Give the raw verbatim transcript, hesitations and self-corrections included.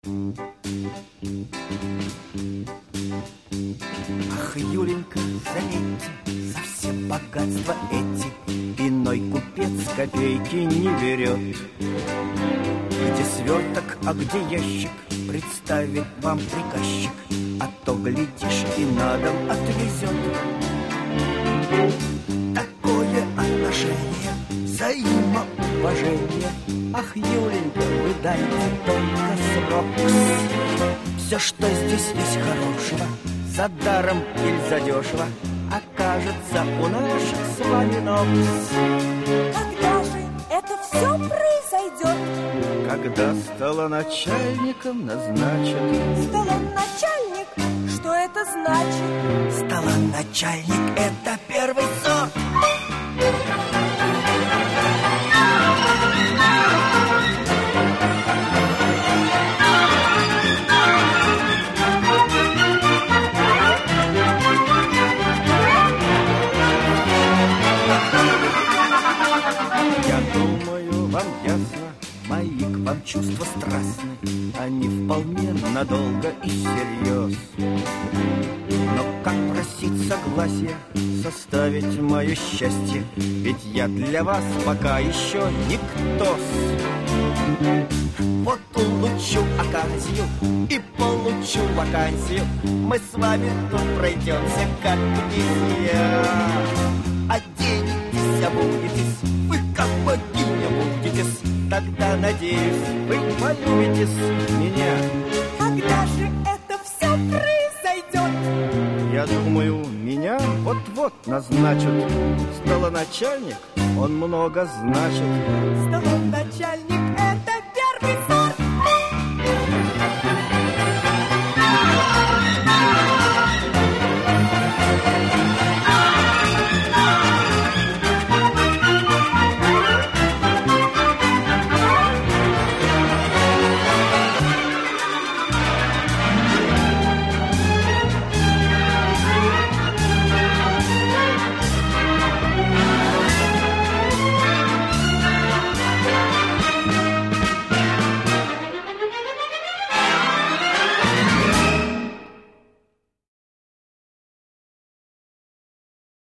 Ах, Юленька, заметьте, за все богатства эти иной купец копейки не берет. Где сверток, а где ящик, представит вам приказчик, а то, глядишь, и на дом отвезет. Такое отношение, взаимоуважение. Ах, Юленька, вы дайте только срок. Все, что здесь есть хорошего, за даром или за дешево, окажется у наших с вами ног. Когда же это все произойдет? Когда столоначальником назначат. Столоначальник? Что это значит? Столоначальник — это первый сорт. Мои к вам чувства страстны, они вполне надолго и всерьез. Но как просить согласия составить мое счастье? Ведь я для вас пока еще никто. Вот улучшу оказию и получу вакансию. Мы с вами тут пройдемся, как друзья. Оденетесь, обудетесь, вы как богиня будетесь. Тогда, надеюсь, вы полюбитесь меня. Когда же это все произойдет? Я думаю, меня вот-вот назначат. Столоначальник, он много значит. Столоначальник — это